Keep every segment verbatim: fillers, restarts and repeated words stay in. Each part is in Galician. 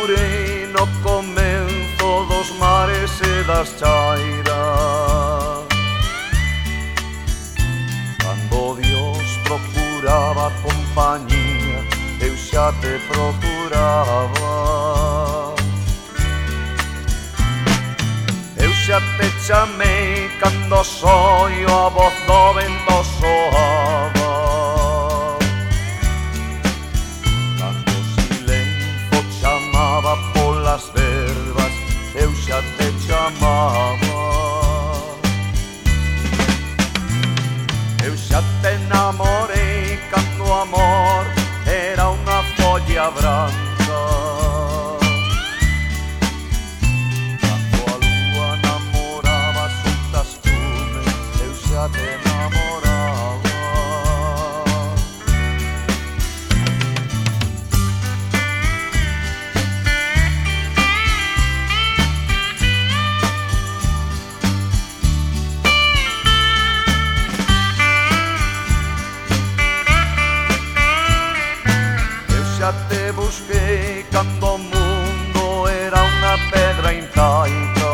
procurei no comenzo dos mares e das chairas. Cando Dios procuraba compañía, eu xa te procuraba. Eu xa te chamei cando soio a voz do vento soaba. Cando o silencio chamaba polas verbas, eu xa te chamaba. Eu xa te enamorei cando o amor era unha folla branca. Cando a lúa namoraba soltas fume, eu xa te enamoraba. Xa te busquei cando o mundo era unha pedra incaica.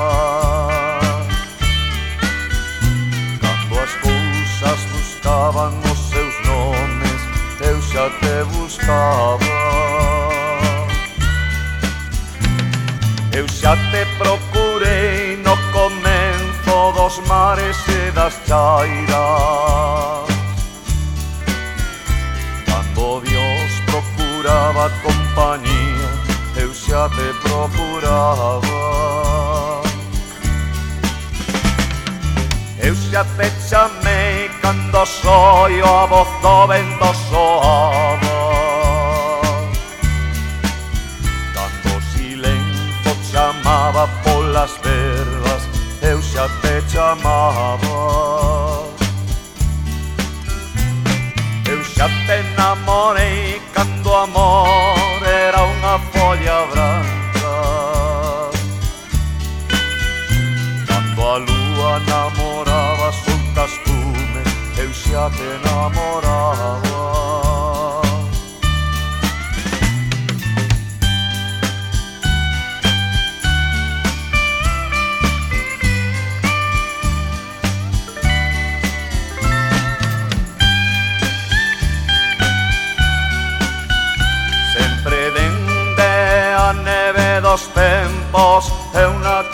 Cando as cousas buscaban os seus nomes, eu xa te buscaba. Eu xa te procurei no comenzo dos mares e das chairas. Cando Dios procuraba compañía, eu xa te procuraba. Eu xa te chamei cando soio a voz do vento soaba. Cando o silencio chamaba polas verbas, eu xa te chamaba. Eu xa te enamorei cando o amor era unha folla branca. Cando a lúa namoraba soltas fume, eu xa te enamoraba. A neve dos tempos é unha